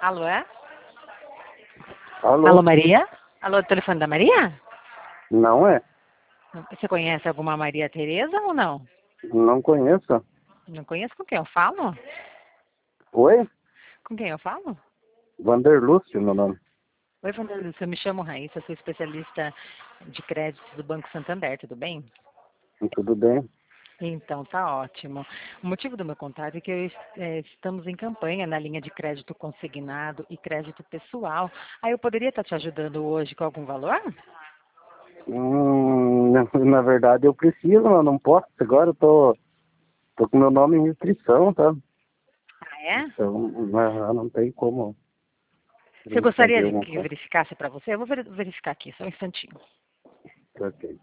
Alô, é? Alô? Alô, Maria? Alô, telefone da Maria? Não é? Você conhece alguma Maria Tereza ou não? Não conheço. Não conheço. Com quem eu falo? Oi? Com quem eu falo? Vanderlúcio, meu nome. Oi, Vanderlúcia, eu me chamo Raíssa, sou especialista de crédito do Banco Santander, tudo bem? Tudo bem? Então, tá ótimo. O motivo do meu contato é que estamos em campanha na linha de crédito consignado e crédito pessoal. Aí eu poderia estar te ajudando hoje com algum valor? Na verdade eu preciso, mas não posso. Agora eu tô com meu nome em restrição, tá? Ah, é? Então, não tem como a Você gente gostaria fazer de alguma que eu coisa. verificasse para você? Eu vou verificar aqui, só um instantinho. Ok.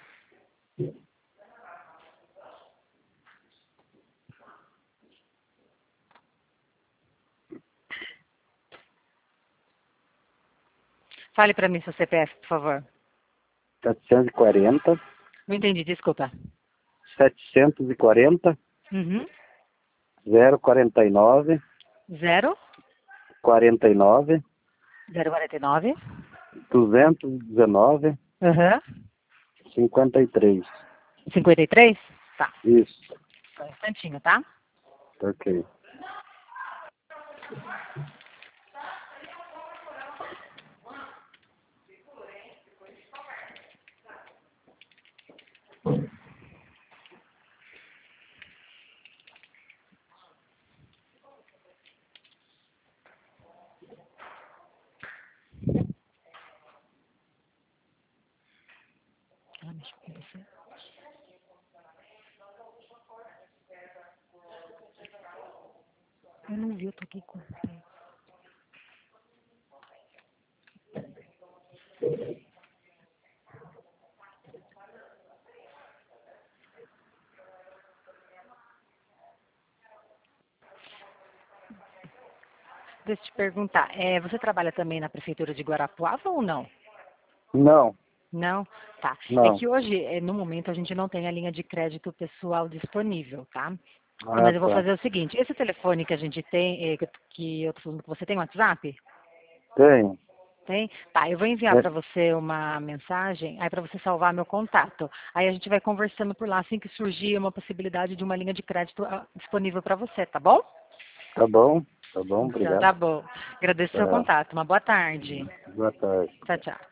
Fale para mim seu CPF, por favor. 740, Não entendi, desculpa. 740, Uhum. 049, 0, 49, 049. 219, Aham. 53. 53? Tá. Isso. Só um instantinho, tá? Ok. Ela mexeu com você? Eu não vi, eu tô aqui com você. Deixa eu te perguntar, você trabalha também na prefeitura de Guarapuava ou não? Não, Não? Tá. É não. que hoje, no momento, a gente não tem a linha de crédito pessoal disponível, tá? Ah, Mas eu vou tá. fazer o seguinte, esse telefone que a gente tem, que eu tô falando que você tem WhatsApp? Tem. Tem? Tá, eu vou enviar É, para você uma mensagem, aí para você salvar meu contato. Aí a gente vai conversando por lá assim que surgir uma possibilidade de uma linha de crédito disponível para você, tá bom? tá bom, Então, tá obrigado. bom. Agradeço o seu Tá. contato. Uma boa tarde. Boa tarde. Tchau, tchau.